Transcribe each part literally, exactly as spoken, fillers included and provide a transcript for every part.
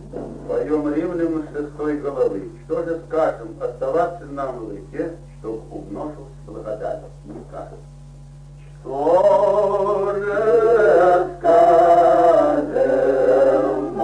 Поем римлянам шестой главы. Что же скажем, оставаться нам в лыке, чтоб умножился благодать? Не скажем. Что же скажем,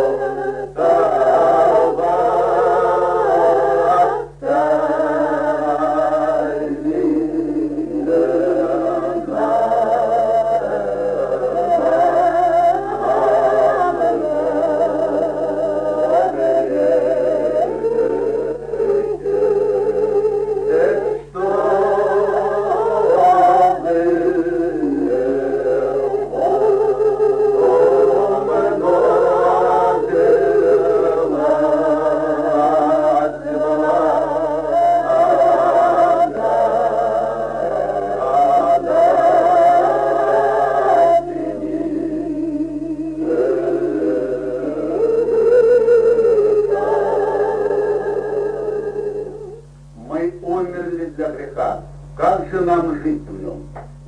для греха. Как же нам жить в нем?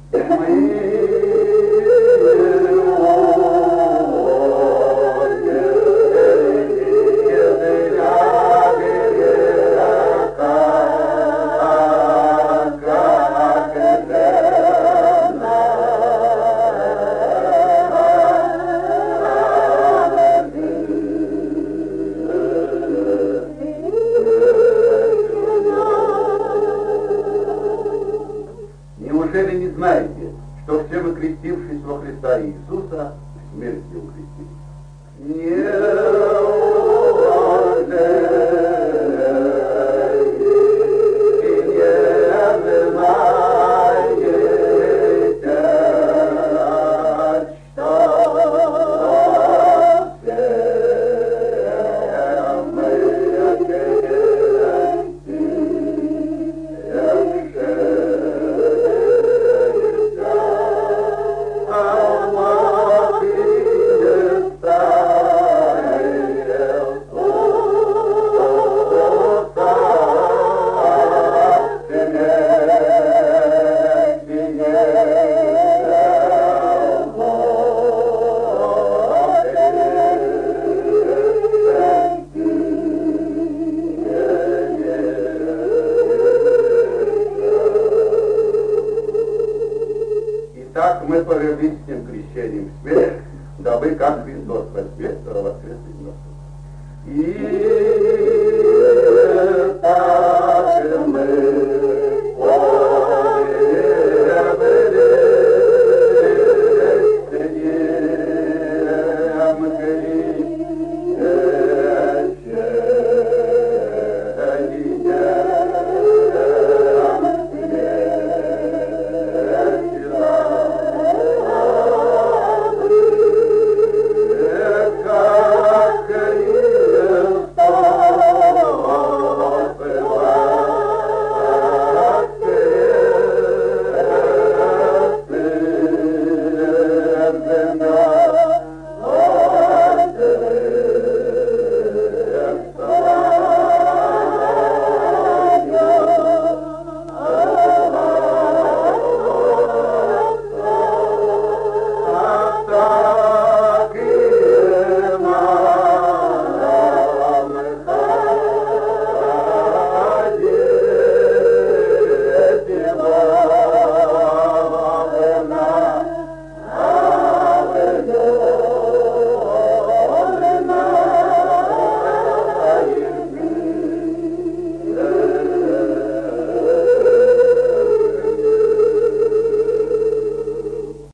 Неужели не знаете, что все мы, крестившись во Христа Иисуса, в смерть Его крестились? Так мы пожили с ним крещением в смерть, дабы как Христос воскрес из мертвых. И